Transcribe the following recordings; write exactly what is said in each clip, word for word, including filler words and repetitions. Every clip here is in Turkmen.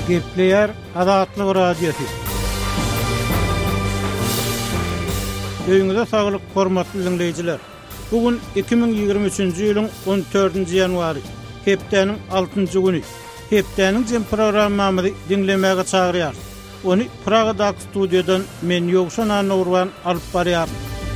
Gepleyer Azatlyk Radiosu. Öýüňize saglyk, hormatly dinleýijiler. Bugün iki bin ýygrimi üçünji ýylyň on dördünji ýanwary, hepdeniň altynjy güni. Hepdeniň jem programmamyzy dinlemäge çagyrýar. Onu Praga'daki studyodan men Ýogşan Anurwan alyp barýar.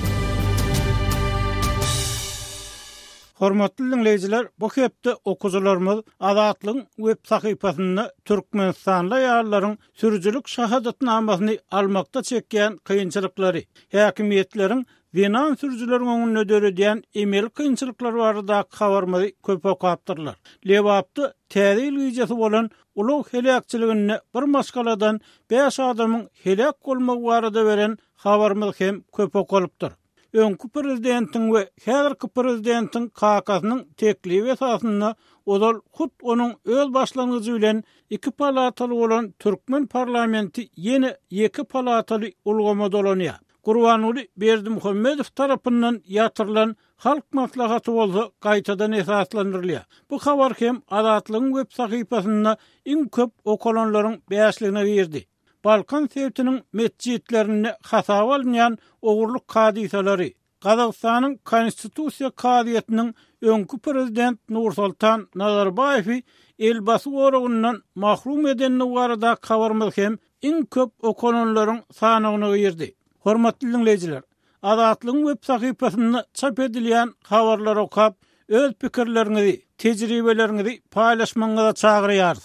Hormatly dinleýijiler, bu hepde okuwçylarymyz Azatlyk web sahypasyny Türkmenistanly ýarlaryň sürüjülük şahadatnamasyny almakda çekýän kynçylyklary, häkimetleriň Venan sürüjüleriň öňüne döredýän emel kynçylyklary barada habarmady köp okapdyrlar. Lewapdy täze ilgijesi bolan ulug helakçylygyny bir maskaladan beş adamyň helak bolmagy barada beren habarmady hem köp okalypdyr. Öňkü prezidentiň we häzirki prezidentiň kakasynyň teklibi esasyna odal hut onuň öz başlangyjy bilen iki palataly bolan Türkmen parlamenti ýene iki palataly ulgama dolanýar. Gurbanuly Berdimuhammedow tarapyndan ýatyrylan halk maslahaty bolsa gaýtadan esaslandyrylýar. Bu habar hem Azatlyk web sahypasyna iň köp okalanlaryň beýasligine girdi. Balkan sewtiniň mesjidlerini hasaba almayan ogurluk kadisalary, Gazagstanyň konstitusiýa kadiýetiniň öňkü prezident Nursultan Nazarbayewi elbasy goragyndan mahrum edenini barada habarmaz hem iň köp okalanlaryň sanagyna girdi. Hormatly dinleýijiler, Azatlyk web sahypasyna çap edilýän habarlar okap, öz pikirleriňizi, tejribeleriňizi paýlaşmaňyza çagyrýarys.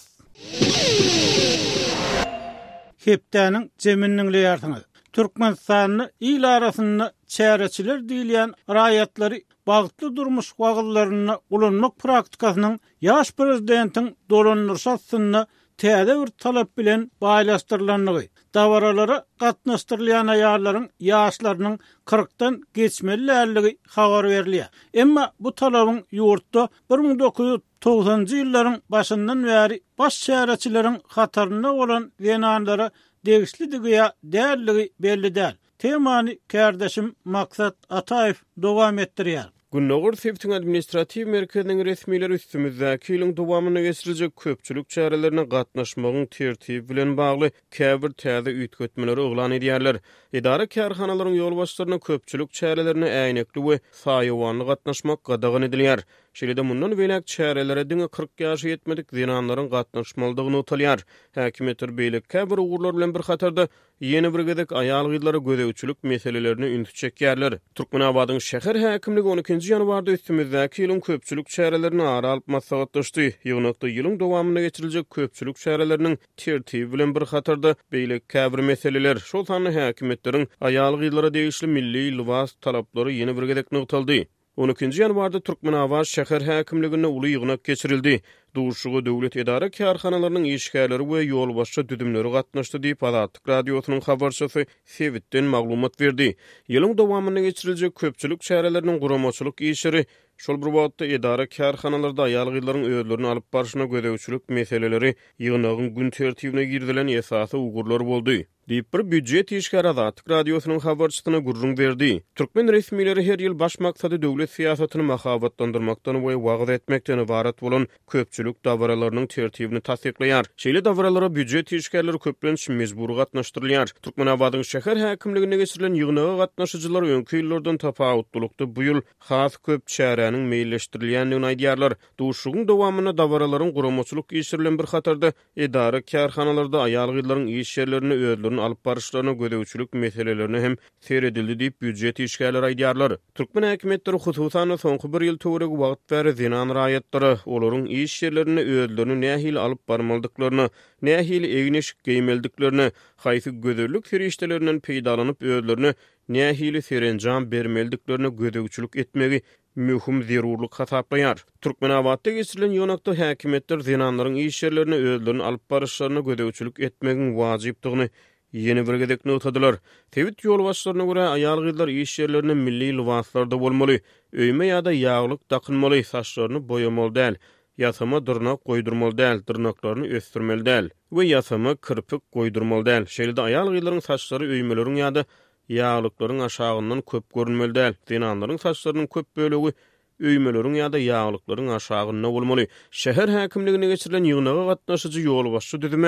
Hepdeniň jeminiň ýartyňy. Türkmenistanyň il arasyny çäreçiler diýilýän raýatlary bagtly durmuş wagtlaryna ulanmak praktikasynyň ýaş prezidentiň dolanýarşasyny täze bir talap bilen baýlaşdyrylanyny, dawaralara gatnaşdyrylýan aýallaryň ýaşlarynyň kırkdan geçmeliligi habar berilýär. Emma bu talabyň ýurtda bir ming dokuz ýüz togsaňjy ýyllaryň başyndan bäri baş çäreçileriň hataryna bolan wenanlara degişlidigi dälligi belli däl. Temany kardeşim Maksat Ataev dowam etdirýär. Günnogur Sewtiň administrativ merkeziniň resmileri üstümüzdäki ýylyň dowamyna geçiriljek köpçülük çärelerine gatnaşmagyň tertibi bilen bagly käbir täze üýtgetmeleri oglan edýärler. Idara karhanalaryň ýolbaşçylaryna köpçülük çärelerine äýnekli we saýawanly gatnaşmak gadagan edilýär. Şeýle-de mundan welek çärelere diňe kırk ýaşy ýetmedik zinanlaryň gatnaşmalydygyny utalýar. Häkimetler beýlik käbir ugurlar bilen bir hatarda ýeni bir gezek aýal gyzlary gödäwçilik meselelerini üntü çekýärler. Türkmenabadyň şäher häkimligi on ikinji ýanwarda üstümizdäki ýylyň köpçülük çärelerini ara alyp maslahatlaşdy. Ýygnakda ýylyň dowamyna geçiriljek köpçülük çäreleriniň tertibi bilen bir hatarda beýlik käbir meseleler, şol sany häkimetleriň aýal gyzlara degişli milli libas talaplary ýeni bir gezek nykdaldy. on ikinji ýanwarda Türkmenabad şäher häkimligine uly ýygnak geçirildi. Duşugy döwlet edara karhanalarynyň işgärleri we ýolbaşça düdümleri gatnaşdy diýip Azatlyk radiosynyň habarçysy Sewitden maglumat berdi. Ýylyň dowamyna geçiriljek köpçülük çäreleriniň guramaçylyk işleri şol bir wagtda edara karhanalarda aýal gyzlaryň özlerini alyp barşyna gödäwçilik meseleleri ýygnagyň gün tertibine girdilen esasy ugurlar boldy. Diýip bir büdjet işgäri Azatlyk radiosynyň habarçysyna gurrun berdi. Türkmen resmileri her ýyl baş maksady döwlet siýasatyny mahabatlandyrmakdan we wagt etmekden ibaret bolan köpçülük dawralarynyň tertibini tasdikleýär. Şeýle dawralara büdjet işgärleri köplenç mezbur gatnaşdyrylýar. Türkmenabadyň şäher häkimligine geçirilen ýygnaga gatnaşyjylar öňkü ýyllardan tapawutlukdy. Bu ýyl has köp çäreniň meýilleşdirilýändigini aýdýarlar. Duşugyň dowamyna dawralaryň guramaçylyk işleri bilen bir hatarda edara karhanalarda aýal gyzlaryň iş ýerlerini özlerini alyp barışlaryna gödäwçilik meselelerini hem seredildi diýip büdjet işgärleri aýdýarlar. Türkmen häkimetleri hususan soňky bir ýyl töwereg wagt bäri zinan raýatlary olaryň iş ýerlerini özlerini nähili alyp barmaldyklaryny, nähili egneşik geýmeldiklerini, haýsy gözellik ferişdelerinden peýdalanyp özlerini nähili serenjam bermeldiklerini gödäwçilik etmegi mühim zerurluk hasaplaýar. Türkmenabadda geçirilen ýonakda häkimetler zinanlaryň iş ýerlerini özlerini alyp barışlaryna gödäwçilik etmegiň wajypdygyny ýeni bir gezek nutadylar. Tewit ýolbaşçylaryna görä aýal gyzlar iş ýerlerinde milli libaslarda bolmaly, öýme ýa-da ýaglyk takynmaly, saçlaryny boýamaly däl, ýasama dyrnak goýdurmaly däl, dyrnaklaryny ösdürmeli däl we ýasama kirpik goýdurmaly däl. Şeýle-de aýal gyzlaryň saçlary öýmeleriň ýa-da ýaglyklaryň aşagyndan köp görünmeli däl. Zinanlaryň saçlarynyň köp bölegi öýmeleriň ýa-da ýaglyklaryň aşagyna bolmaly. Şäher häkimligine geçirilen ýygnaga gatnaşyjy ýolbaşçy düzüme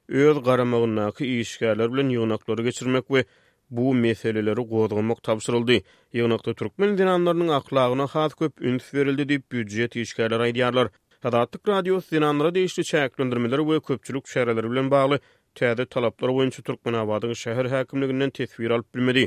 öz garamagyndaky işgärler bilen ýygnaklary geçirmek we bu meseleleri gozgamak tapşyryldy. Ýygnakda türkmen dinanlarynyň aklagyna has köp üns berildi diýip büdjet işgärler aýdýarlar. Sadatlyk radio dinanlara değişli çäklendirmeleri we köpçülük şäherleri bilen bagly täze talaplar boýunça Türkmenabadyň şäher häkimliginden tesbir alyp bilmedi.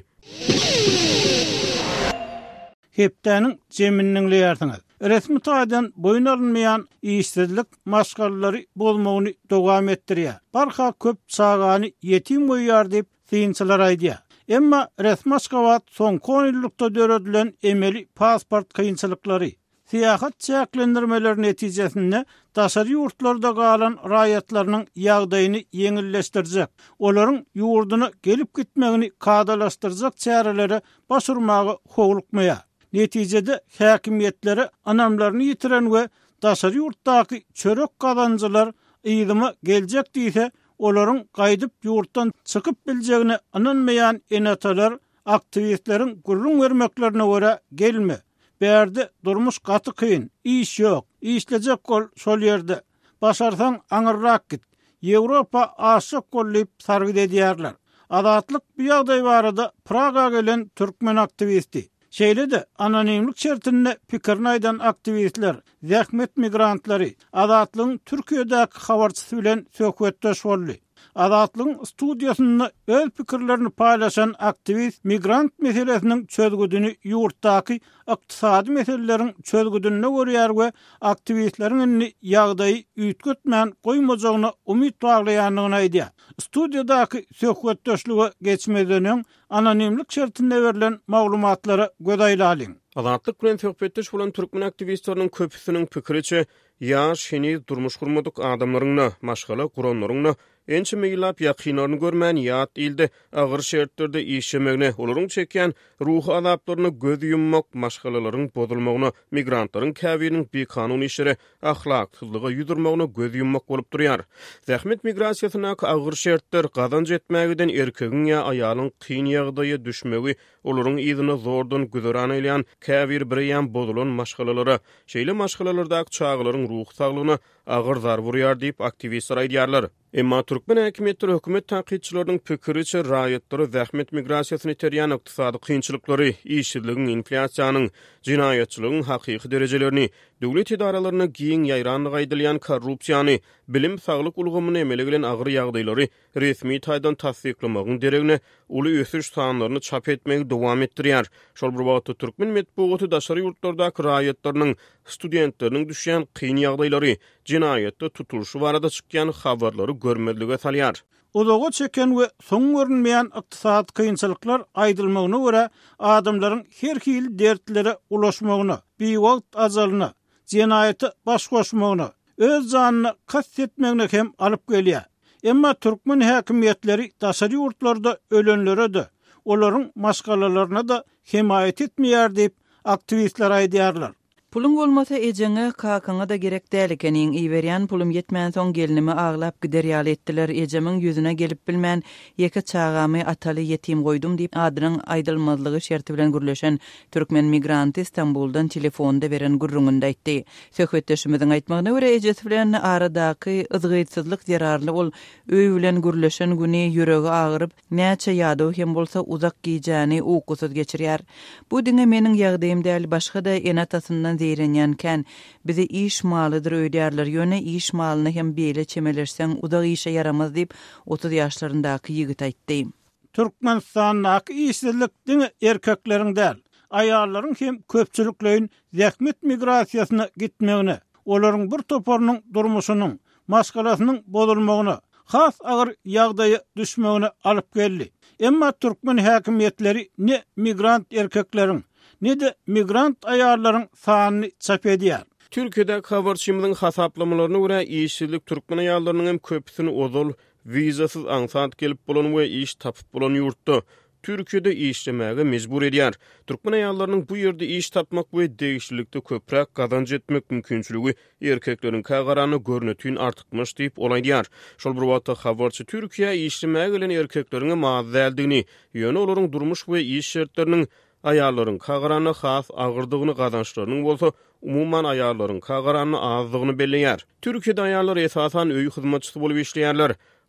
Hepdäniň jeminniňli ýartyňyz. Resmi taýdan boyun alınmayan işsizlik maşgalary bolmagyny dowam etdirýär. Barha köp çağany yetim goýýar diýip synçylar aýdýar. Emma resmi maşgabat soňky on ýyllykda döredilen emeli pasport kynçylyklary, siýahat çäklendirmeleri netijesinde daşary ýurtlarda galan raýatlarynyň ýagdaýyny ýeňilleşdirjek, olaryň ýurduny gelip gitmegini kadalaşdyrjak çäreleri başurmagy howlukmaýar. Netijede häkimiýetleri anamlaryny ýitiren we daşary ýurtdaky çörek gazanjylar ýygymy geljek diýse, olaryň gaýdyp ýurtdan çykyp biljegine ananmaýan enatalar aktivistleriň gurrun vermeklerine görä gelme. Bärde durmuş gaty kyn, iş ýok, işlejek bol şol ýerde. Başarsaň aňyrrak git. Ýewropa aşyk bolýup sargyd edýärler. Adatlyk bu ýagdaý barada Praga gelen türkmen aktivisti. Şeýle de anonimlik şertinde pikirini aýdan aktivistler, zähmet migrantlary, Adatlyň Türkiýedäki habarçysy bilen söhbetdeş boldy. Adatlyň studiýasynda öz pikirlerini paýlaşan aktivist migrant meselesiniň çözgüdüni ýurtdaky ykdysady meseleleriň çözgüdüne görýär we aktivistleriň ýagdaýy üýtgetmän goýmajagyna umyt baglaýanlygyny aýdýar. Studiýadaky söhbetdeşligi geçmeden anonimlik şertinde verilen maglumatlara göz aýlalyň. Adatlyk bilen söhbetdeş bolan türkmen aktivistleriniň köpüsiniň pikiriçe ýaş heni durmuş gurmadyk adamlaryňna, maşgala guranlaryňna ençe meýlap ýakynaryny görmän ýat ilde agyr şertlerde işlemegine, olaryň çekýän ruh azaplaryny göz ýummak, maşgalalaryň bozulmagyna, migrantlaryň käbiriniň bekanun işleri, ahlaksyzlyga ýudurmagyna göz ýummak bolup durýar. Zähmet migrasiýasyna agyr şertler gazanç etmägiden erkegiň ýa aýalyň kyn ýagdaýa düşmegi, olaryň ýygyny zordan güzäran eýleýän käbir birýän bozulan maşgalalara, şeýle maşgalalardaky çağlaryň ruh saglygyna agyr zar burýar diýip aktivistler aýdýarlar. Emma türkmen häkimetleri hökümet tanqidçileriniň pikiriçe raýatlary zähmet migrasiýasyny terýän ykdysady kynçylyklary, işsizligiň, inflasiýanyň, jinaýatçylygyň hakyky derejelerini, döwlet idaralaryna giň ýaýranlyk aýdylýan korrupsiýany, bilim saglyk ulgamyny emele bilen agyr ýagdaýlary resmi taýdan tasdiklamagyň deregine uly ösüş sanlaryny çap etmegi dowam etdirýär. Şol bir wagtda türkmen medeniýeti daşary ýurtlardaky raýatlarynyň, studentleriniň düşýän kyn ýagdaýlary, jinaýatda tutuluşy barada çykýan habarlary görmezlige salýar. Odaga çeken we soň görünmeýän ykdysady kynçylyklar aýdylmagyna görä adamlaryň her hil dertlere ulaşmagyna, biwagt azalyna, jinaýaty baş goşmagyna, öz janyny kastetmegine hem alyp gelýär. Emma türkmen häkimiýetleri daşary ýurtlarda ölenlere de, olaryň maşgalalaryna da himayet etmeýär diýip aktivistler aýdýarlar. Pulun bolmasa ejenge kakaňa da gerek dälikenin iýberýän pulum ýetmän soň gelinimi aglap gider ýaly etdiler. Ejemiň ýüzüne gelip bilmän ýeke çağamy ataly ýetim goýdum diýip adynyň aýdylmazlygy şerti bilen gürleşen türkmen migranty Istanbuldan telefonda beren gurrununda aýtdy. Söhbetdeşimiziň aýtmagyna görä ejesi bilen aradaky ızgytsyzlyk zararly ol öý bilen gürleşen güni ýüregi agyryp näçe ýady hem bolsa uzak giýjäni ukusuz geçirýär. Bu diňe meniň ýagdaýym däl, başga da enatasyndan zeyrenýänken bizi iş malydyr öýdýärler. Ýöne iş malyny hem beýle çemelerseň uzak işe yaramaz diýip otuz ýaşlaryndaky ýigit aýtdy. Türkmenistanyň işsizlik diňe erkekleriň däl, aýallaryň hem köpçüliklerin zähmet migrasiýasyna gitmegine, olaryň bir toparynyň durmuşynyň, maşgalasynyň bozulmagyna, has agyr ýagdaýa düşmegine alyp geldi. Emma türkmen häkimiýetleri ne migrant erkekleriň ne de migrant aýallaryň sanyny çap edýär. Türkiýede habarçymyň hasaplamalarına görä işsizlik türkmen aýallarynyň hem köpüsini ozul, wizasyz ansat gelip bolan we iş tapyp bolan ýurtda Türkiýede işlemäge mejbur edýär. Türkmen aýallarynyň bu ýerde iş tapmak we degişlikde köpräk gazanç etmek mümkinçiligi erkekleriň kagarany görnetýän artykmyş diýip olaýdýar. Şol bir wagtda habarçy Türkiýe işlemäge gelen erkekleriň maazaldygyny, ýöne olaryň durmuş we iş şertleriniň aýallaryň kagarany has agyrdygyny gazançlarynyň bolsa umuman aýallaryň kagarany azdygyny belleýär. Türkiýede aýallar esasan öý hyzmatçysy bolup işleýärler.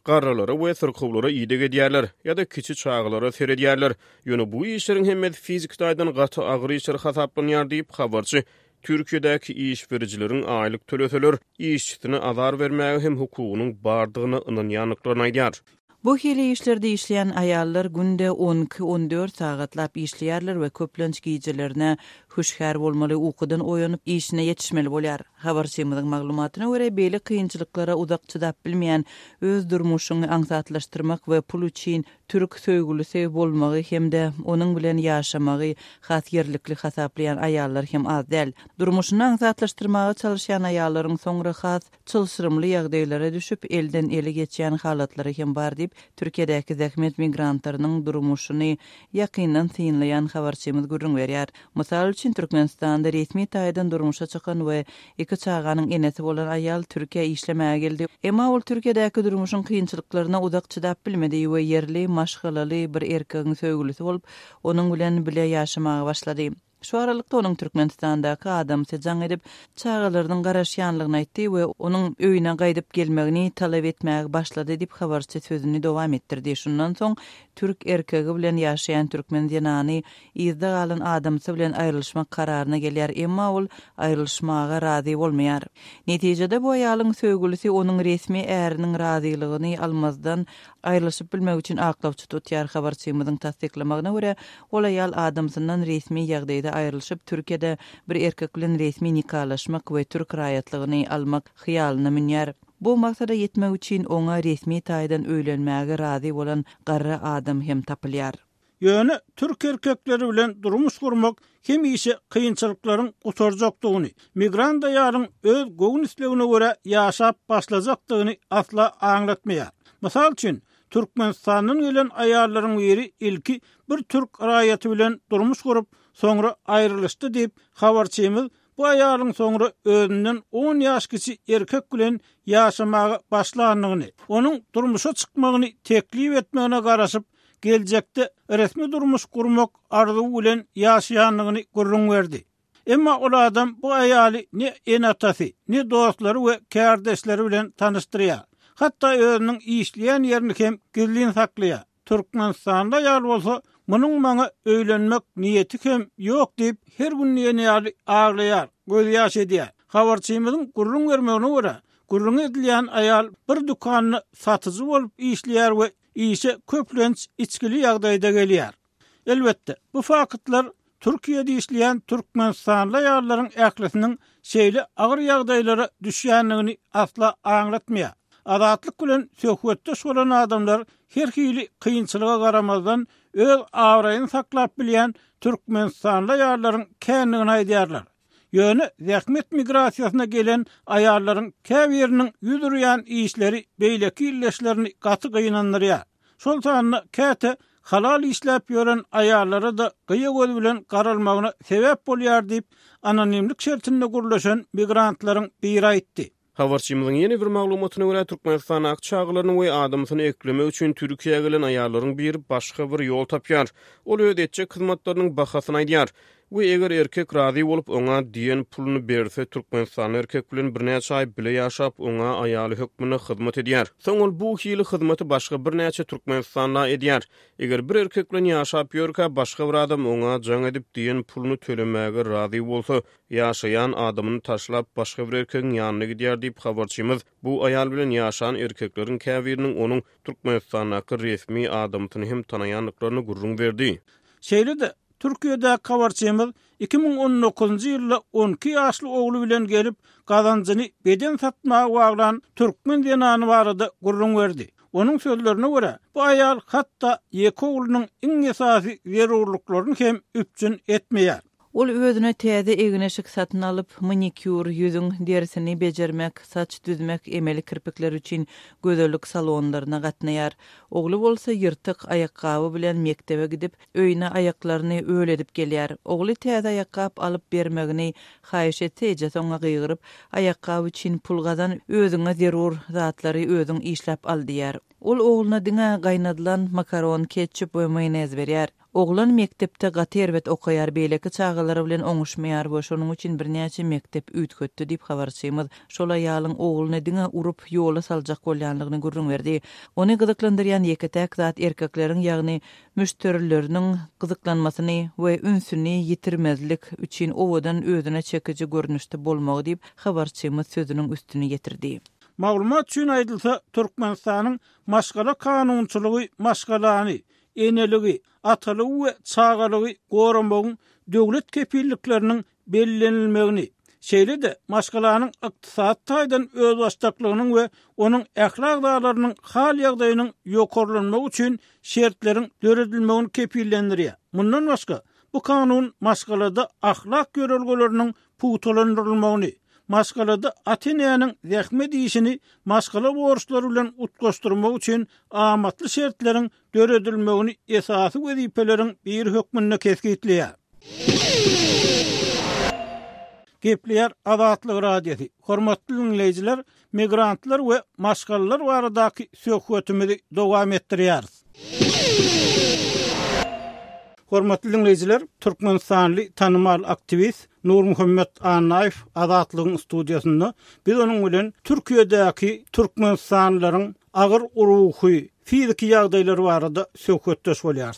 garralara we sırkıwlara ýydy gedýärler ýa-da kiçi çağlara seredýärler. Ýöne bu işleriň hemmeti fizik taýdan gaty agyr işler hasaplanýar diýip habarçy Türkiýedäki iş berjileriň aýlyk töleseler işçisine azar bermäge hem hukugynyň bardygyny ynanýanlyklaryny aýdýar. Bu hili işlerde işleyen ayallar günde on iki on dört saatlap işleyerler ve köplenç giyicilerine huşkar bolmaly uykudan oýanyp işine yetişmeli bolýar. Habarçymyzyň maglumatyna görä beýle kynçylyklara uzak çydap bilmeýän öz durmuşyny aňsatlaşdyrmak we pul üçin türk söýgülisi bolmagy hemde onuň bilen ýaşamagy has yerlikli hasaplayan ayallar hem az däl. Durmuşyny aňsatlaşdyrmagy çalışan ayallaryň soňra has çylşyrymly ýagdaýlara düşüp elden ele geçýän halatlary hem bar diýip Türkiýedäki zähmet migrantlarynyň durmuşyny ýakyndan synlayan habarçymyz gurrun berýär. Mysal üçin Türkmenistanda resmi taýdan durmuşa çykan we iki çağanyň enesi bolan ayal Türkiýe işlemäge geldi. Emma ol Türkiýedäki durmuşyň kynçylyklaryna uzak çydap bilmedi we yerli maşgalaly bir erkegiň söýgülisi bolup onuň bilen bile ýaşamaga başlady. Şu aralykda onuň Türkmenistandaky adam sejaň edip çağalarynyň garaşýanlygyny aýtdy we onuň öýüne gaýdyp gelmegini talap etmäge başlady diýip habarçy sözüni dowam etdirdi. Şundan soň türk erkegi bilen ýaşaýan türkmen ýanany ýerde galan adamsy bilen aýrylşmak kararyna gelýär, emma ol aýrylşmaga razy bolmaýar. Netijede bu aýalyň söýgülisi onuň resmi äriniň razylygyny almazdan aýrylşyp bilmek üçin aklawçy tutýar. Habarçymyzyň tasdiklamagyna görä ol aýal adamsyndan resmi ýagdaýda aýrylşyp Türkiýede bir erkek bilen resmi nikahlaşmak we türk raýatlygyny almak hyýalyna minýär. Bu maksada yetmek üçin oňa resmi taýdan öýlenmäge razy bolan garra adam hem tapylýar. Ýöne türk erkekleri bilen durmuş gurmak hem işe kıyınçılıkların utorjakdygyny, migrant aýalyň öz goýun islegine görä ýaşap başlajakdygyny asla aňlatmaýar. Mysal üçin Türkmenistanyň gelen aýallaryň biri ilki bir türk raýaty bilen durmuş gurup soňra aýrylşdy diýip habarçymyz bu aýalyň soňra özünden on ýaş kiçi erkek bilen ýaşamaga başlandygyny, onuň durmuşa çykmagyny teklip etmegine garaşyp geljekde resmi durmuş gurmak arzuwy bilen ýaşaýanlygyny gurrun berdi. Emma ol adam bu aýaly ne enatasy, ne dostlary we kardeşleri bilen tanışdyrýar. Hatta özüniň işleýän ýerini hem gizlin saklaýar. Türkmenistanda ýaly bolsa, munyň maňa öýlenmek niýeti hem ýok diýip her gün ýene ağlaýar, göz ýaş edýär. Habarçymyzyň gurrun bermegine görä, gurrun edilýän aýal bir dukanyny satyjy bolup işleýär we işe köplenç içkili ýagdaýda gelýär. Elbetde bu fakatlar Türkiýede işleýän Türkmenistanly aýallaryň ählisiniň şeýle agyr ýagdaýlara düşýänligini asla aňlatmaýar. Adatlyk bilen söhbetde bolan adamlar her hili kıyınçılığa garamazdan öz awraýyny saklap bilýän Türkmenistanly aýallaryň känligini aýdýarlar. Ýöne zähmet migrasiýasyna gelen aýallaryň käbiriniň ýüzürýän işleri beýleki illeşlerini gaty gynandyrýar. Şol sanyny käte halal işläp ýören aýallara da gyýa göz bilen garalmagyna sebäp bolýar diýip anonimlik şertinde gurlaşan migrantlaryň biri aýtdy. Habarçymyzyň ýeni bir maglumatyna görä Türkmenistan akçaglaryny we adamsyny eklemek üçin Türkiýege gelen aýallaryň bir başga bir ýol tapýar. Ol ödetçi hyzmatlarynyň bahasyny aýdýar. We eger erkek razy bolup oňa diýen puluny berse Türkmenistan erkek bilen birnäçe aý bile ýaşap oňa aýaly hökmüne hyzmat edýär. Soň ol bu hili hyzmaty başga birnäçe Türkmenistanda edýär. Eger bir erkek bilen ýaşap ýörkä başga bir adam oňa jaň edip diýen puluny tölemäge razy bolsa, ýaşaýan adamyny taşlap başga bir erkegiň ýanyna gidýär diýip habarçymyz bu aýal bilen ýaşan erkekleriň käbiriniň onuň Türkmenistandaky resmi adamtyny hem tanaýanlyklaryny gurrun berdi. Şeýle-de Türkiýede habarçymyz iki ming on dokuzunjy ýylda on iki ýaşly ogly bilen gelip gazanjyny beden satmaga baglan türkmen ýanany barada gurrun berdi. Onuň sözlerine görä, bu aýal hatda ýeki oglunyň iň esasy zerurlyklaryny hem üpçün etmeýär. Ol özüne täze egneşik satyn alyp manikür, ýüzüň derisini bejermek, saç düzmek, emeli kirpikler üçin gözellik salonlaryna gatnaýar. Ogly bolsa ýyrtyk aýakgaby bilen mektebe gidip öýüne aýaklaryny öýledip gelýär. Ogly täze aýakgap alyp bermegini haýyş etse, soňa gyýgyryp aýakgaby üçin pul gazan, özüňe zerur zatlary özüň işläp al diýär. Ol oglyna diňe gaýnadylan makaron, ketçup we maýonez berýär. Oglan mektepde gaterwet okaýar beýleki çağalary bilen oňuşmaýar boş. Şonuň üçin birnäçe mektep ütkötdi diýip habarçymyz. Şol aýalyň ogluny diňe urup ýola saljak bolýanlygyny görüň berdi. Ony gyzyklandyrýan ýeketäk zat erkekleriň ýagny müşterileriniň gyzyklanmasyny we ünsüni ýitirmezlik üçin owadan özüne çekici görnüşde bolmagy diýip habarçymyz sözüniň üstüne getirdi. Maglumat üçin aýdylsa, Türkmenistanyň maşgala kanunçylygy, maşgalany, eneligi, atalygy we çağalygy goranmagyň döwlet kepillikleriniň bellenilmegini, şeýle-de maşgalanyň ykdysat taýdan öz başdaklygynyň we onuň ählak daglarynyň hal ýagdaýynyň ýokarlanmagy üçin şertleriň döredilmegini kepillendirýär. Mundan başga, bu kanun maşgalada ahlak görelgeleriniň putolandyrylmagyny, maşgalada atenýanyň zähmet işini maşgala borçlary bilen utgaşdyrmak üçin amatly şertleriň döredilmegini esasy wezipeleriň bir hökmünde kesgitleýär. Gepleýär Azatlyk radiosi. Hormatly dinleýijiler, migrantlar we maşgalalar baradaky söhbetimizi dowam etdirýäris. Hormatly dinleýijiler, Türkmenistanly tanymal aktivist Nur Muhammed Anaýew Azatlygyň studiýasynda biz onuň bilen Türkiýedäki türkmenistanlylaryň agyr uruhy, fiziki ýagdaýlary barada söhbetdeş bolýar.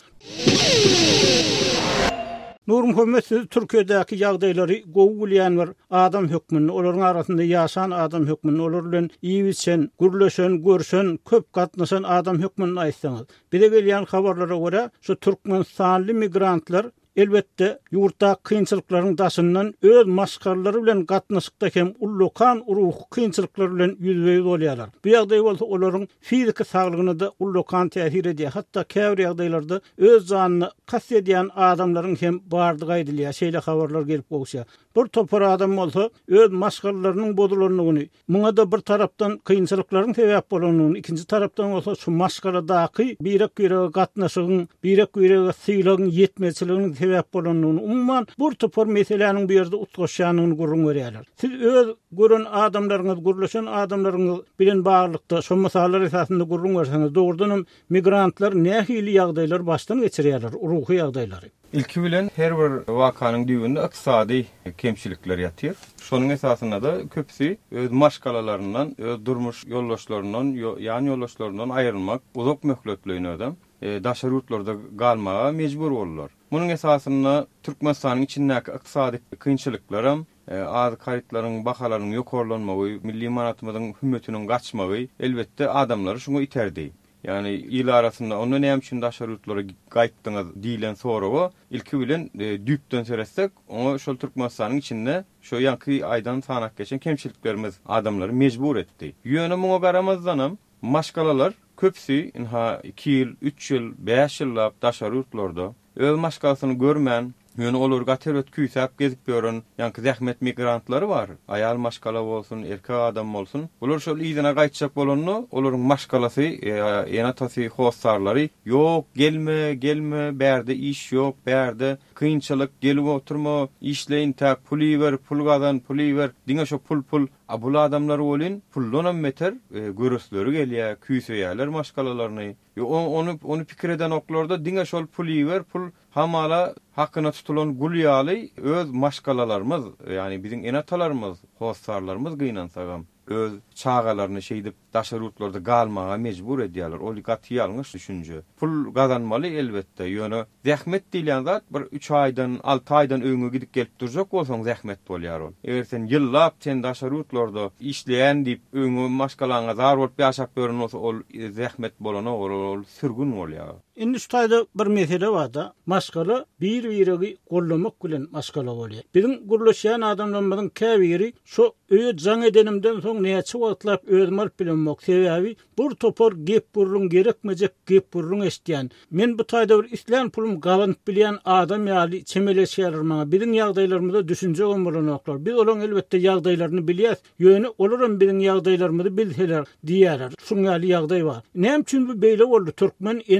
Nur Muhammed Türkiýedäki ýagdaýlary gowy bilýänler adam hökmüni, olaryň arasynda ýaşan adam hökmüni, olar bilen iýiçen, gürleşen, görşen, köp gatnaşan adam hökmüni aýtsaňyz. Bize gelýän habarlara görä, şu türkmenistanly migrantlar elbette ýurtda kynçylyklaryň daşyndan öz maşgarlary bilen gatnaşykda hem ullukan uruh kynçylyklar bilen ýüzbeýiz bolýarlar. Bu ýagdaý bolsa olaryň fiziki saglygyna da ullukan täsir edýär. Hatda käbir ýagdaýlarda öz janyny kas edýän adamlaryň hem bardygy aýdylýar. Şeýle habarlar gelip bolsa, bir topar adam bolsa öz maşgarlarynyň bodulanlygyny, muňa da bir tarapdan kynçylyklaryň sebäp bolanyny, ikinji tarapdan bolsa şu maşgaradaky birek-birege gatnaşygyň, birek-birege syýlagyň ýetmezçiliginiň sebäp bolanyny, umman bir topar meseleniň bir ýerde utgaşýanyny görüň berýärler. Siz öz gören adamlaryňyz, gürleşen adamlaryňyz bilen baglykda şu masalar esasında görüň berseňiz, dogrudan migrantlar nähili ýagdaýlar başdan geçirýärler, uruhy ýagdaýlary. İlki bilen her bir wakanyň düýbünde iqtisady kemçilikler ýatyr. Şonuň esasynda da köpsi öz maşgalalaryndan, öz durmuş ýoldaşlaryndan, ýany ýoldaşlaryndan aýrylmak, uzak möhletleýän adam e, daşary ýurtlarda galmaga mejbur bolurlar. Munyň esasynda Türkmenistanyň içindäki iqtisady kynçylyklar, e, az karytlaryň bahalarynyň ýokarlanmagy, milli manatymyzyň hümmetiniň gaçmagy elbetde adamlary şuňa iterdi. Yani ýyl arasynda onu näme üçin daşary ýurtlara gaýtdyňyz diýilen soragy ilki bilen e, düýpden seretsek, oňa şol Türkmenistanyň içinde şo ýanky aýdan sanak geçen kemçiliklerimiz adamlary mejbur etdi. Ýöne muňa garamazdanam maşgalalar köpsi inha iki ýyl, üç ýyl, beş ýyllap daşary ýurtlarda öz maşgalasyny görmän, ýöne olar gaterwet küýsäp gezip ýören ýanky zähmet migrantlary bar. Aýal maşgala bolsun, erkek adam bolsun. Olar şol ýyzyna gaýtjak bolany, olaryň maşgalasy, ýene tasy howsarlary ýok, gelme, gelme, bärde iş ýok, bärde kynçylyk, gelip oturma, işleýin tak, puly ber, pul gazan, puly ber, diňe şo pul pul. Abul adamlar bolyn, pulldan meter e, görüsleri gelýär, küýseýärler maşgalalaryny. Onu onu pikir eden oklarda diňe şol puly ber, pul hamala hakyna tutulan gulýaly öz maşgalalarymız, yani bizim enatalarymız, howsarlarymız gynansagam öz çağalaryny şeýdip daşary ýurtlarda galmaga mejbur edýärler. Ol gaty ýalňyş düşünje. Pul gazanmaly elbetde. Ýöne zähmet diýilen zat bir üç aýdan, alty aýdan öňe gidip gelip durjak bolsaň zähmet bolýar ol. Eger sen ýyllap sen daşary ýurtlarda işleýän diýip öňe maşgalaňa zar bolup ýaşap görän bolsa ol zähmet bolany ol sürgün bolýar. Indi şu taýda bir mesele bar da, maşgala bir-birigi gollamak bilen maşgala bolýar. Bizim gurlaşýan adamlarymyzyň käbiri şu öýe jaň edenimden soň näçe wagtlap özüme bilen mok sebäbi bir topar gep burrun gerekmejek gep burrun eşdýän. Men bu taýda bir islan pulum galanyp bilýän adam ýaly çemeleşýärler maňa. Bizim ýagdaýlarymyzda düşünje ömürlenoklar. Biz olaň elbetde ýagdaýlaryny bilýäs. Ýöne olaryň bizim ýagdaýlarymyzy bilseler diýerler. Şuňa ýagdaý bar. Näme üçin bu beýle boldy? Türkmen en atalar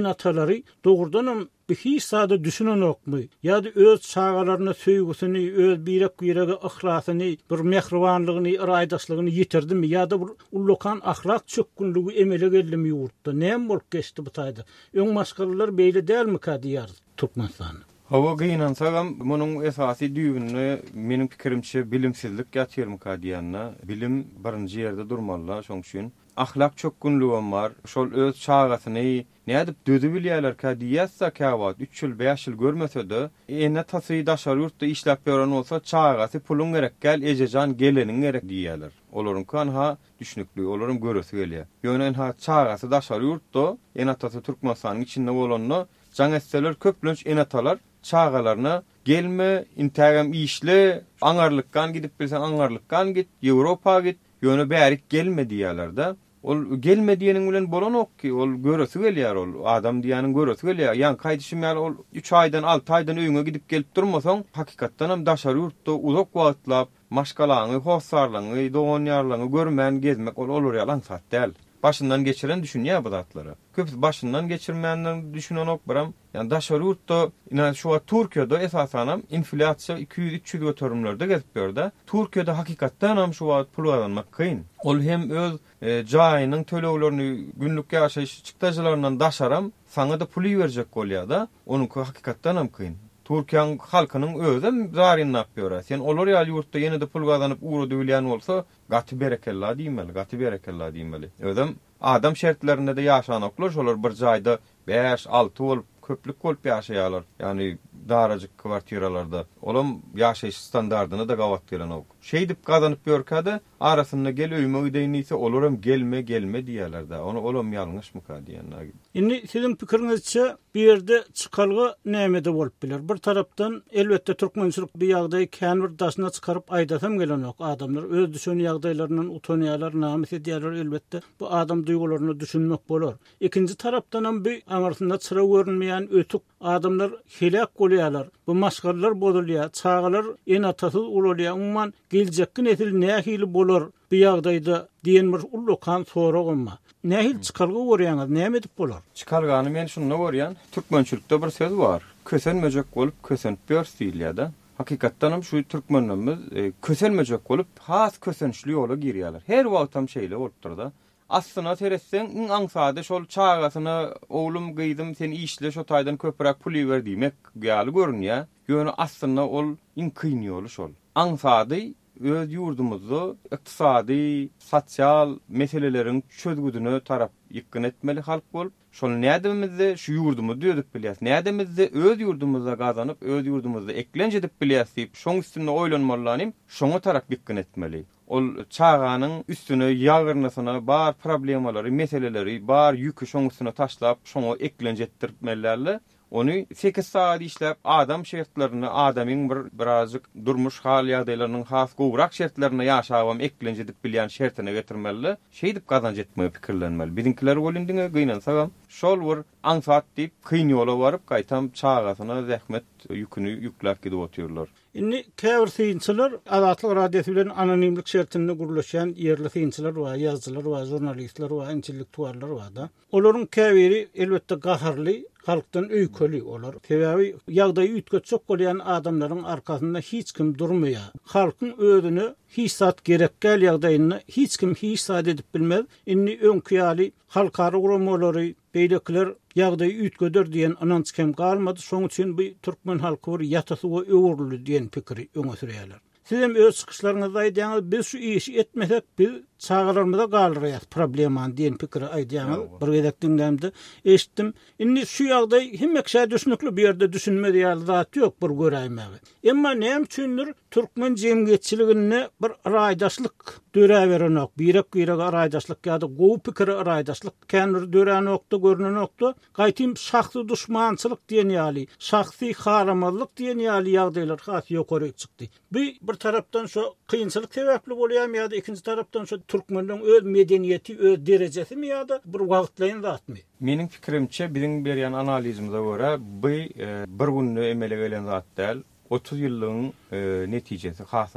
okokullary dogurdanam bir hiç sada düşünen okmy ýa-da öz çağalaryna söýgüsini, öz birek birege ihrasyny, bir mehribanlygyny, iraýdaşlygyny ýitirdimi ýa-da bir ullukan ahlak çökkünlügi emele geldimi ýurtda? Näme bolup geçdi bu taýda? Öň maşgalalar beýle dälmi ka diýär Türkmenistan? Hawa gynansaram munyň esasy düýbüni meniň pikirimçe bilimsizlik ýatyrmy ka diýänne. Bilim birinji ýerde durmaly, şoň üçin ahlak çökkünlügi bar. Şol öz çağatyny nädip dödü bilýärler ka diýätse käwat üç ýyl beş ýyl görmese-de ene tasy daşar ýurtda işläp beren bolsa çağaty pulun gerek gel ejejan geleniň gerek diýerler. Olaryň kan ha düşnükli, olaryň göresi gelýär. Ýönen ha çağaty daşar ýurtda ene tasy Türkmenistanyň içinde bolanny jaňetseler köplünç ene talar çağalaryna gelme, intagam işle, aňarlykkan gidip bilsen aňarlykkan git, Ýewropa git, ýöne bärik gelme diýerler-de. Ol gelme diýeniň bilen bolan ok ki, ol göresi gelýär, ol adam diýeniň göresi gelýär. Ýani kaýdyşym ýaly ol üç aýdan alty aýdan öýüňe gidip gelip durmasaň, hakykatdan hem daşar ýurtda uzak wagtlap maşgalaňy, howsarlaňy, doganýarlaňy görmän gezmek ol olur ýalan sat däl. Başından geçiren düşünýär bu zatlara. Köpüsi başından geçirmänler düşünen ok biram. Yani daşar ýurtda, ina şu an Türkiýede esasanam inflasiýa iki yüz üç yüz götürümlerde gezip berdi. Türkiýede hakykatdan hem şu an pul kazanmak kyn. Ol hem öz e, jaýynyň töleglerini günlük ýaşaýyş çykdajalaryndan daşaram, saňa da puly berjek bolýar-da. Onuňky hakykatdan hem kyn. Türkiýanyň halkynyň özü zaryny napýar. Sen olar ýaly ýurtda ýene de pul gazanyp urudy bilýän bolsa, gaty berekella diýmeli, gaty berekella diýmeli. Özüm adam şertlerinde de ýaşanoklar, şolar bir jaýda beş alty bolup köplük bolup ýaşaýarlar. Ýani darajyk kwartiralarda. Olam ýaşaýyş standardyny da gawatdyran ok. Şey dip gazanyp ýörkäde arasynda gel öýme öýdeýnise olaram gelme gelme diýerler-de. Onu olam ýalňyşmy ka diýenler. Indi sizin pikirinizçe bir yerde çıkalga nämede bolup biler. Bir tarapdan elbette türkmençilik bir ýagdaý känbir daşyna çykaryp aýdasam gelen ok. Adamlar öz düşen ýagdaýlarynyň utanýarlar, namus edýärler elbette. Bu adam duýgularyny düşünmek bolar. Ikinji tarapdan hem bir aňarsynda çıra görünmeýän ötük adamlar helak bolýarlar. Bu maşgalalar bolýar, çağalar en atasy ulalýar. Umman geljekki nesil nähili bolar bu ýagdaýda diýen bir ullukan soragma. Nähil çıkalga görýäňiz, näme edip bolar? Çıkalgany men şunu görýän, türkmençilikde bir söz bar. Kösenmejek bolup kösenip berýär-da. Hakykatdan hem şu türkmenlerimiz e, kösenmejek bolup has kösençli ýola girýärler. Her wagt hem şeýle bolup durda. Aslına teressen in aňsady şol çağasyna oğlum gyýdym sen işle şo taýdan köprak puly ber diýmek ýaly görünýär. Ýöne aslında ol in kyn ýoly şol. Aňsady öz ýurdumyzda ykdysady, sosial meseleleriň çözgüdüne tarap ýykyn etmeli halk bolup, şol nädemizde şu ýurdumyzda ödüp bilýäs, nädemizde öz ýurdumyzda gazanyp, öz ýurdumyzda eklenç edip bilýäs diýip, şoň üstünde oýlanmalylarym, şoňa tarap ýykyn etmeli. Ol çağanyň üstüne ýagyrnasyna bar problemalary, meseleleri, bar ýükü şoň üstüne taşlap, şoňa eklenç etdiripmelärler. Onu sekiz saat işläp adam şertlerini, adamyň bir birazcık durmuş hal ýagdaýlarynyň has gowrak şertlerini ýaşawam eklenç edip bilýän şertine getirmeli. Şey dip gazanç etmeye pikirlenmeli. Bizimkiler golündiňe gynansaňam şol bir aňsat diýip kyn ýola baryp gaýtam çağasyna zähmet ýükünü ýükläp gidip oturýarlar. Indi käbir synçylar azatlyk radiosu bilen anonimlik şertinde gurulýan ýerli synçylar we ýazgylar we jurnalistler we intellektuallar we da. Olaryň käbiri elbetde gaharly, halkdan öýköli olar. Sebäbi ýagdaý ütgetjek bolýan adamlaryň arkasynda hiç kim durmaýar. Halkyň özüni hisat gerekkel ýagdaýyny hiç kim hisat edip bilmez. Indi öňküýali halkary gurulmalary beýlekler ýagdaý ütgöder diýen anans kem galmady. Şoň üçin bu türkmen halky bir ýatasy we öwürli diýen pikiri öňe sürýärler. Sizem öz çykyşlaryňyzda aýdýaňyz, biz şu işi etmesek biz çağalarymyzda galyrýar probleman diýen pikiri aýdýaňyz. Bir gezek diňlemde eşitdim. Indi şu ýagdaý hemmekşä düşünükli bir ýerde düşünme diýär zat ýok bir göräýmäge. Emma näme üçindir türkmen jemgyýetçiligine bir raýdaşlyk döräwerenok, birek birek raýdaşlyk ýa-da gowy pikiri raýdaşlyk kändir dörenokda görnenokda gaýtym şahsy düşmançylyk diýen ýaly, şahsy haramazlyk diýen ýaly ýagdaýlar has ýokary çykdy. Bu bir tarapdan şu kıyınçılık sebäpli bolýar ýa-da ikinji tarapdan şu türkmenliň öz medeniýeti, öz derejesimi ýa-da bir wagtlaýan zatmy? Meniň pikirimçe biziň berýän analizimize görä bu e, bir günde emele gelen zat däl, otuz ýyllyň e, netijesi hasaly şu.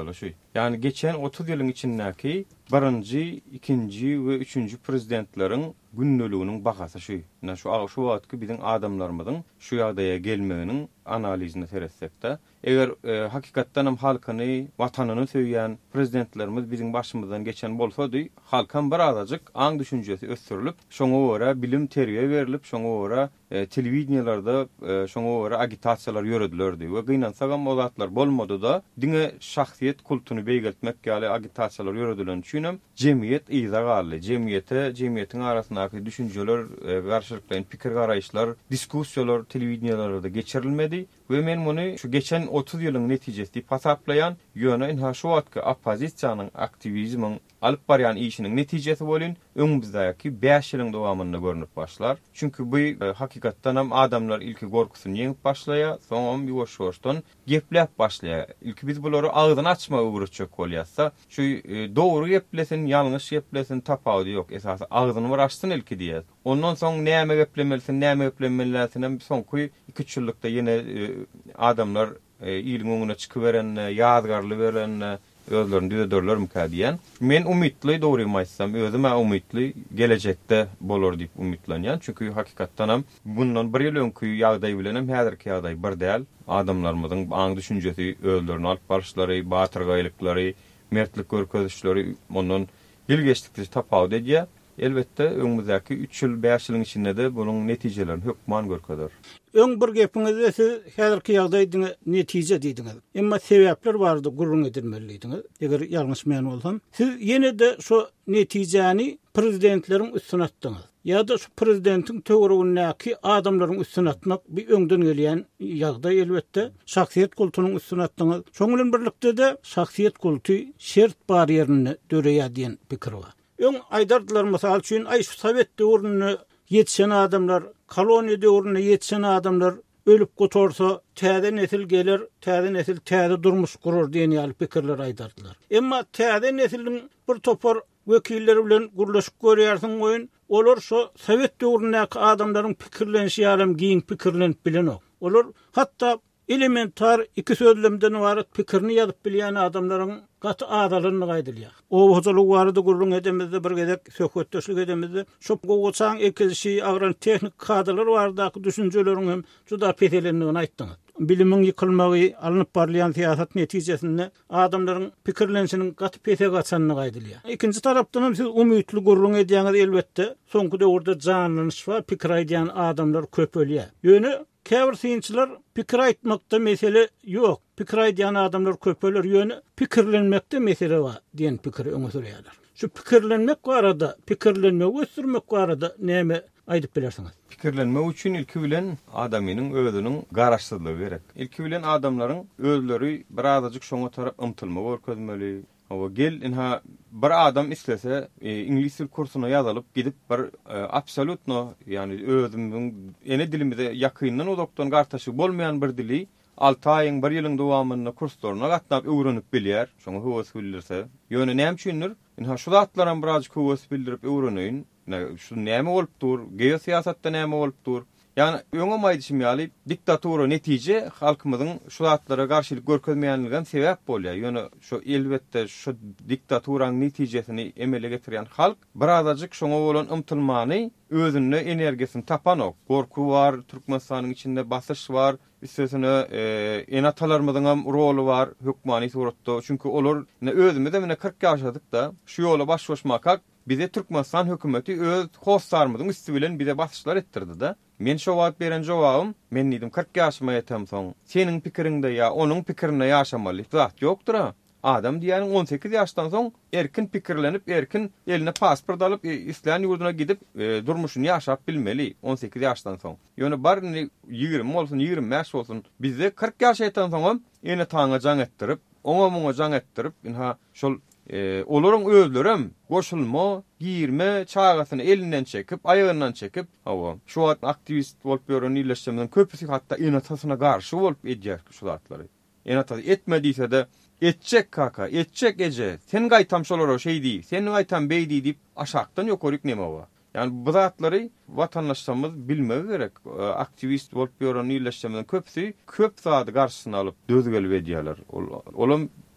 Yani geçen otuz yılın içindeki birinci, ikinci ve üçüncü prezidentlerin günnölüğünün bakası şu. Yani şu şu vaatki bizim adamlarımızın şu ýagdaýa gelmeginin analizini teretsek de, eger e, hakikatdan hem halkını, vatanını söýýän prezidentlerimiz bizim başımızdan geçen bolsady, halkan bir azajyk aň düşünjesi ösdürilip, şoňa göre bilim terbiýe berilip, şoňa göre e, telewiziýalarda e, şoňa göre agitasiýalar ýöredilerdi. We gynansak o zatlar bolmady da, diňe şahsiýet kultuny beýgeltmek ýaly agitasiýalar ýöredilen üçinem jemgyýet iza galy. Jemgyýete, jemgyýetiň arasyndaky düşünjeler, e, garşylyklaryň pikir garaýşlar, diskussiýalar telewiziýalarda geçirilmedi. We men muny şu geçen otuz ýylyň netijesi diýip hasaplaýan ýöne inha şu wagtky oppozisiýanyň aktivizmiň alyp barýan işiniň netijesi bolyn, öňümizdeki beş ýylyň dowamynda görnüp başlar. Çünki bu e, hakikatdan hem adamlar ilki gorkusyny ýeňip başlaýar, soňra ýoş-ýoşdan gepläp başlaýar. Ilki biz bulary agzyny açmagy ugrutjak bolýarsa, şu e, dogry geplesin, ýalňyş geplesin tapawdy ýok. Esasy agzyny bir açsyn ilki diýer. Ondan soň näme geplemelisin, näme geplemelisin, hem soňky iki üç ýyllykda ýene e, adamlar e, ýylyň öňüne çykyveren, ýadgarly beren, özlerini düýderler mika diýen. Men umytly dogry aýtsam, özüme umytly gelecekde bolar diýip umytlanýan. Çünki hakykatdan hem bundan bir ýyl öňkü ýagdaý bilen hem häzirki ýagdaý bir däl. Adamlarymyzyň aň düşünjesi, özlerini alyp barşlary, batyrgaýlyklary, mertlik görkezişleri ondan ýyl geçdikçe tapawdy diýär. Elbette öňümüzdäki üç ýyl, beş ýylyň içinde de bunyň netijelerini hökman görkezler. Öň bir gepiňizde siz häzirki ýagdaýyň netije diýdiňiz. Emma sebäpler bardy gurrun edilmelidiňiz. Eger ýalňyşmaýan bolsam, siz ýene de şu netijäni prezidentleriň üstüne atdyňyz. Ya da şu prezidentin töweregindäki adamlaryň üstüne atmak bir öňden gelýän ýagdaý elbette şahsiýet kultunyň üstüne atdyňyz. Şoň bilen birlikde de şahsiýet kultu şert barýerini döreýär diýen pikir bar. Öň aýdardylar mysal üçin ay şu Sowet döwrüne yetişen adamlar, koloniýa döwrüne yetişen adamlar ölüp gotorsa täze nesil gelir, täze nesil täze durmuş gurar diýen ýaly pikirler aýdardylar. Emma täze nesiliň bir topar wekilleri bilen gurlaşyp görýärsiň goýun, olar şu Sowet döwründäki adamlaryň pikirlenşi ýalym giň pikirlenip bilenok. Olar hatda elementar iki sözlemden ibaret pikirini ýazyp bilýän adamlaryň gaty adalyny gaýdylýar. O hojalyk barada gurrun edemizde bir gezek söhbetdeşlik edemizde şop goçaň ekilşi agran teknik kadrlar bardaky düşünjeleriň hem juda petelendigini aýtdyňyz. Bilimiň ýykylmagy, alınıp barlayan siýasat netijesinde adamlaryň pikirlenşiniň gaty pete gaçanyny gaýdylýar. Ikinji tarapdan hem siz umytly gurrun edýäňiz elbette soňky döwürde janlanyş bar, pikir aýdýan adamlar köp ölýär. Ýöne käbir synçylar pikir aýtmakda mesele ýok. Pikir aýdýan adamlar köp ölýär, ýöne pikirlenmekde mesele bar diýen pikir öňe sürýärler. Şu pikirlenmek barada, pikirlenmek ösdürmek barada näme aýdyp bilersiňiz? Pikirlenme üçin ilki bilen adamynyň özüniň garaşsyzlygy gerek. İlki bilen adamlaryň özleri bir azajyk şoňa tarap ymtylma görkezmeli. O gel inha bir adam islese e, İngiliz dil kursyna ýazalyp gidip bir e, absolutno yani özümiň ene dilimde ýakyndan odokdan gartaşy bolmayan bir dili altı aýyň bir ýylyň dowamynda kurslaryna gatnap öwrenip bilýär. Şoňa höwes bildirse, ýöne näme üçindir? Inha şu zatlaryň birazjyk höwes bildirip öwreneýin. Şu näme bolupdyr? Geosiýasatda näme bolupdyr? Yani öňe maýdyşym ýaly diktatura netije halkymyzyň şu zatlara garşylyk görkezmeýänligiň sebäp bolýar. Ýöne şu elbetde şu diktaturaň netijesini emele getirýän halk bir azajyk şoňa bolan ymtylmany özüne energiýasini tapanok. Gorku bar, Türkmenistanyň içinde basyş bar, üstesine e, enatalarymyzyň hem rolu bar hökmany suratda. Çünki olar özüme de mene kırk ýaşadyk da şu ýola başlaşmak bize Türkmenistan hökümeti öz hostarmyzyň üstü bilen bize basyşlar ettirdi da. Men şu wagt beren jogabym, men diýdim kırk ýaşyma ýetem soň. Seniň pikiriňde ýa onuň pikirine ýaşamaly zat ýokdur. Adam diýäň on sekiz ýaşdan soň erkin pikirlenip, erkin eline pasport alyp isläň ýurduna gidip e, durmuşyny ýaşap bilmeli on sekiz ýaşdan soň. Ýöne bar ýygrimi bolsun, ýygrimi beş bolsun, bizde kırk ýaş ýeten soň ene taňa jaň etdirip, oňa muňa jaň etdirip, inha şol E, olaryň özlerim goşulma, girme, çağasyny elinden çekip, ayağından çekip, hawa. Şu wagt aktivist bolup ýören ýyllaşmadan köpüsi hatda enatasyna garşy bolup edýär şu zatlary. Enatasy etmediyse de etjek kaka, etjek eje. Sen gaýtam şolary şeýdi, sen gaýtam beýdi diýip aşakdan ýokaryk näme bar? Yani bu zatlary vatandaşlarymyz bilmegi gerek. Aktivist bolup ýören ýyllaşmadan köpüsi köp zady garşysyna alyp dözgel edýärler. Olam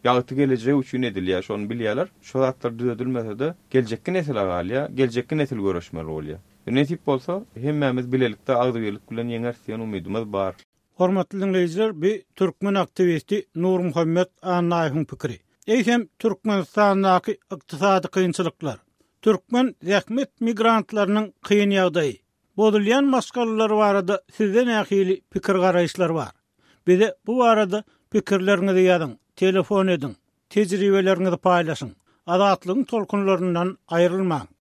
ýagty geleceği üçin edilýär, şonu bilýärler. Şo zatlar düzeltilmese de geljekki nesil agalya, geljekki nesil görüşmeli bolýar. Netip bolsa, hemmemiz bilelikde agdylyk bilen ýeňersiýen umydymyz bar. Hormatly dinleýijiler, bir türkmen aktivisti Nur Muhammed Anaýhyň pikiri. Eýsem Türkmenistanyň ykdysady kynçylyklar, türkmen zähmet migrantlarynyň kyn ýagdaýy, bodulýan maskalalar barada sizden nähili pikir garaýşlar bar. Bize bu barada pikirleriňizi ýazyň, telefon edin, tejribeleriňizi paýlaşyň. Azatlygyň tolkunlaryndan aýrylmaň.